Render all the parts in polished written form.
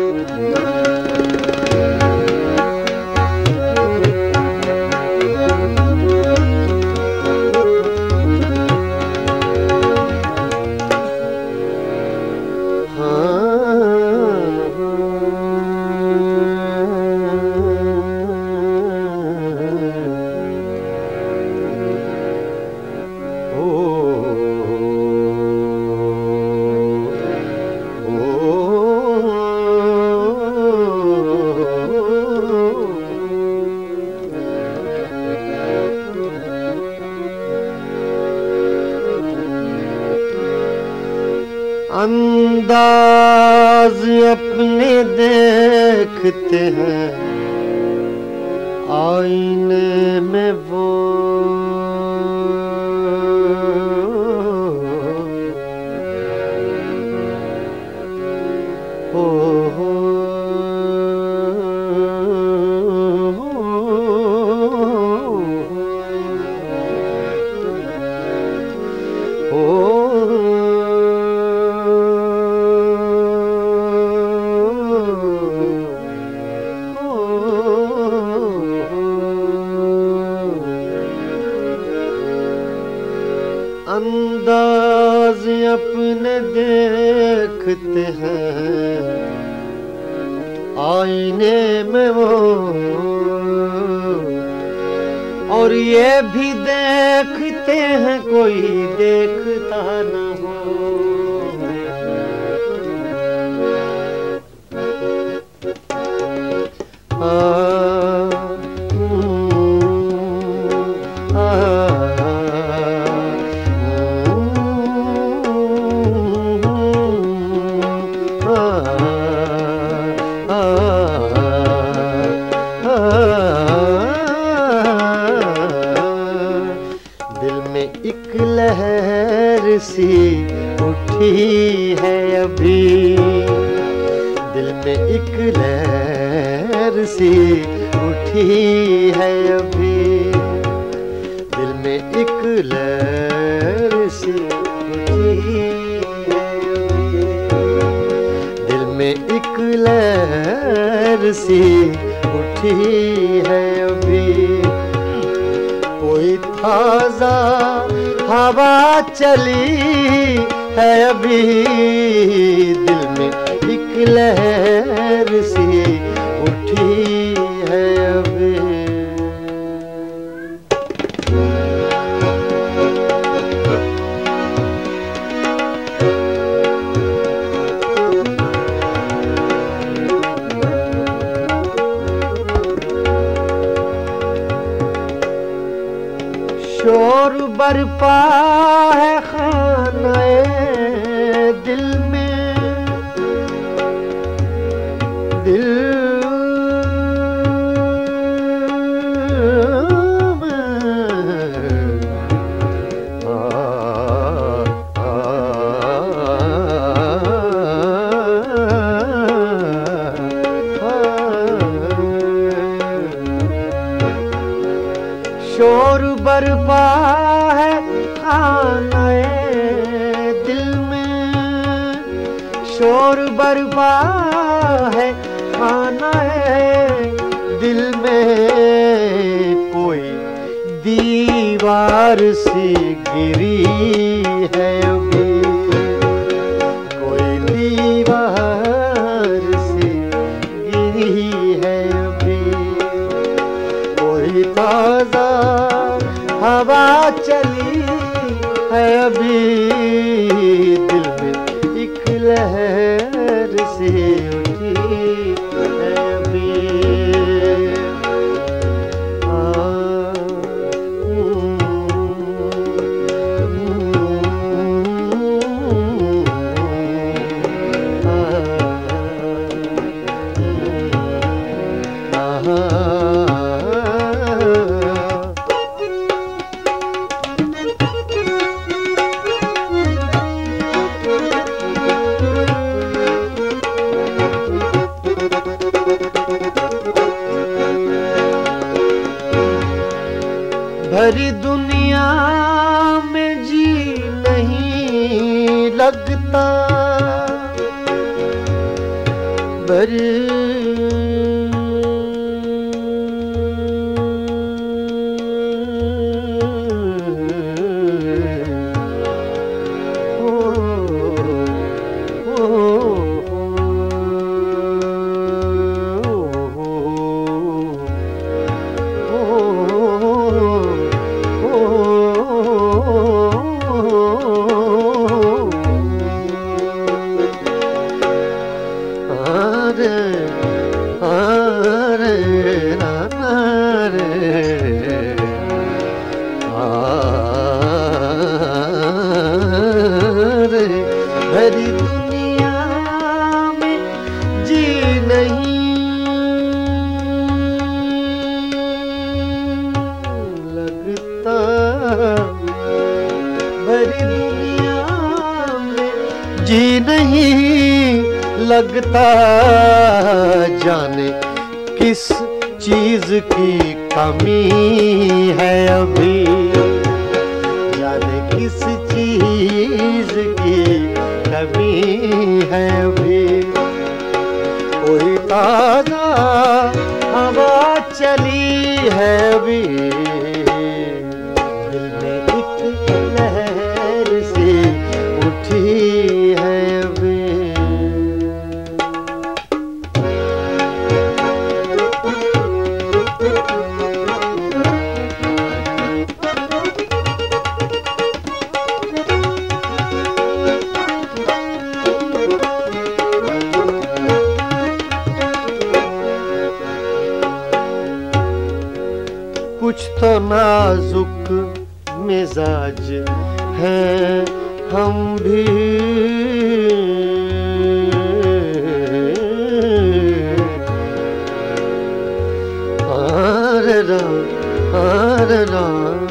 अंदाज अपने देखते हैं आईने में वो, अंदाज अपने देखते हैं आईने में वो, और ये भी देखते हैं कोई देखता न हो। एक लहर सी उठी है अभी, दिल में एक लहर सी उठी है अभी, दिल में एक लहर सी उठी है अभी, दिल में एक लहर सी उठी है अभी। कोई ताजा हवा चली है अभी, दिल में एक लहर सी उठी है अभी। शोर बरपा है खानाए दिल में, दिल में शोर बरपा है खानाए दिल में, शोर बरपा है खानाए दिल में। कोई दीवार सी गिरी है अभी, कोई दीवार सी गिरी है अभी, कोई ताजा हवा चली है अभी, दिल में एक लहर सी उठी है अभी। बरी भरी दुनिया में जी नहीं लगता, भरी दुनिया में जी नहीं लगता, जाने किस चीज की कमी है अभी, जाने किस चीज की कमी है अभी। कोई ताजा हवा चली है अभी, दिल में एक लहर सी उठी है अभी। कुछ तो नाजुक मिजाज हैं हम भी, आररा आररा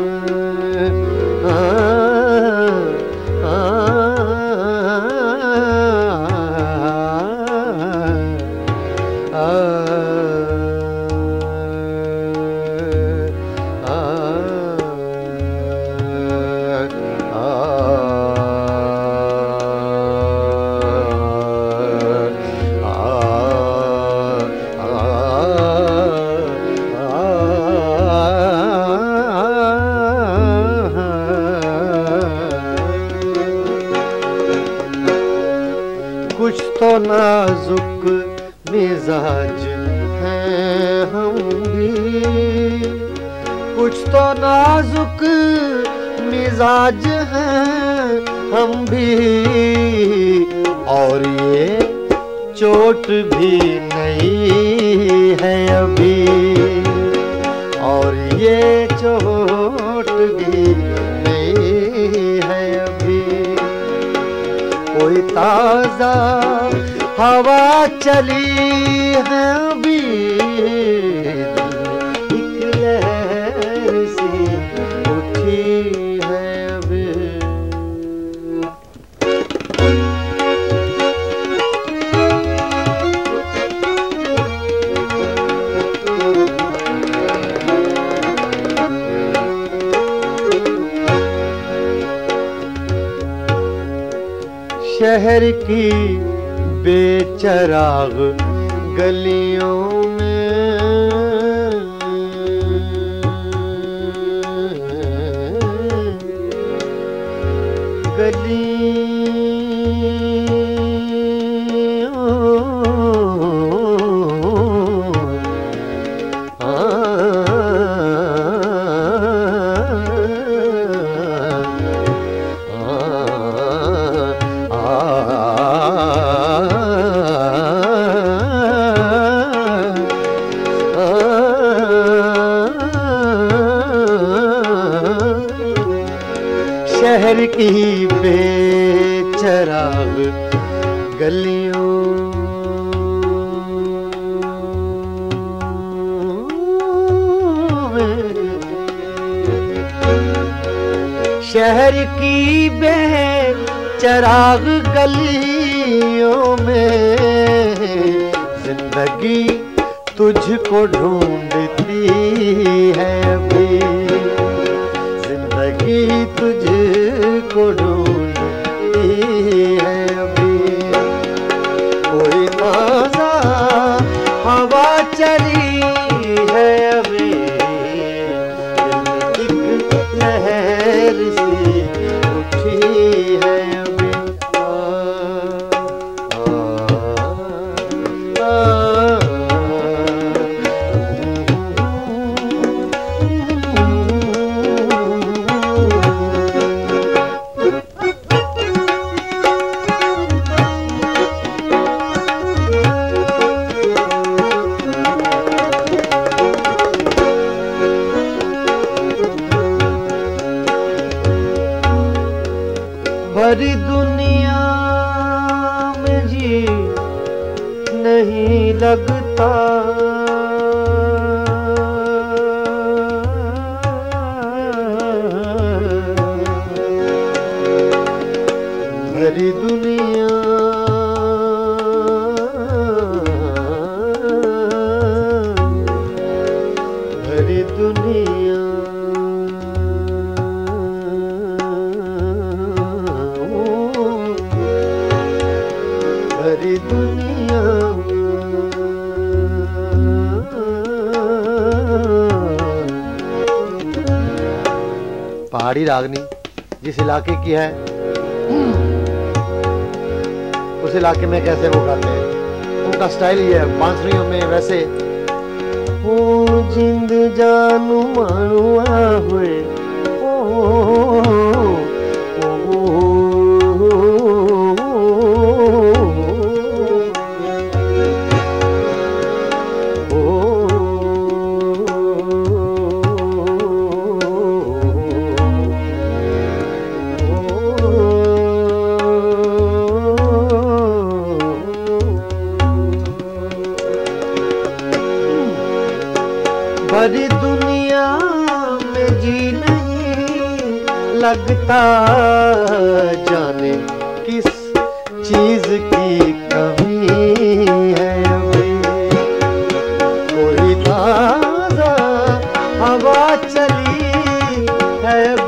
कुछ तो नाजुक मिजाज हैं हम भी, कुछ तो नाजुक मिजाज हैं हम भी, और ये चोट भी नहीं है अभी, और ये चोट भी नहीं है अभी। कोई ताजा हवा चली है अभी, एक लहर सी उठी है अभी। शहर की बेचराग गलियों में, शहर की बेचराग गलियों में, शहर की बेचराग गलियों में, जिंदगी तुझको ढूंढती है अभी, जिंदगी तुझको ढूंढती है अभी। कोई ताजा नहीं लगता। भरी दुनिया भरी दुनिया भरी दुनिया पहाड़ी रागनी जिस इलाके की है उस इलाके में कैसे वो गाते हैं, उनका स्टाइल ये है। बांसुरियों में वैसे ओ जिंद जानू मानुआ हुए भरी दुनिया में जी नहीं लगता, जाने किस चीज की कमी है अभी। कोई ताजा हवा चली है